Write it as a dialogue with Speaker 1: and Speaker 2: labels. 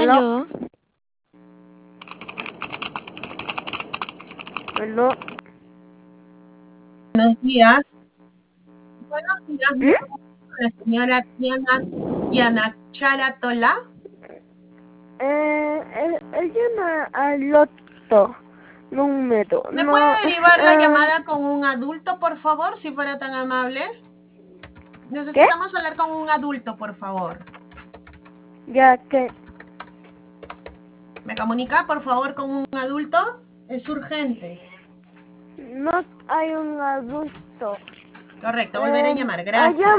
Speaker 1: Aló. Aló.
Speaker 2: Buenos días. Buenos días,
Speaker 1: ¿Mm?
Speaker 2: la señora Diana Charatola.
Speaker 1: Llama al otro número.
Speaker 2: ¿Me puede
Speaker 1: No,
Speaker 2: derivar la llamada con un adulto, por favor, si fuera tan amable?
Speaker 1: ¿qué?
Speaker 2: Necesitamos hablar con un adulto, por favor.
Speaker 1: Ya que
Speaker 2: ¿Me comunica, por favor, con un adulto? Es urgente.
Speaker 1: no hay un adulto.
Speaker 2: Correcto, volveré a llamar.
Speaker 1: Allá
Speaker 2: Gracias.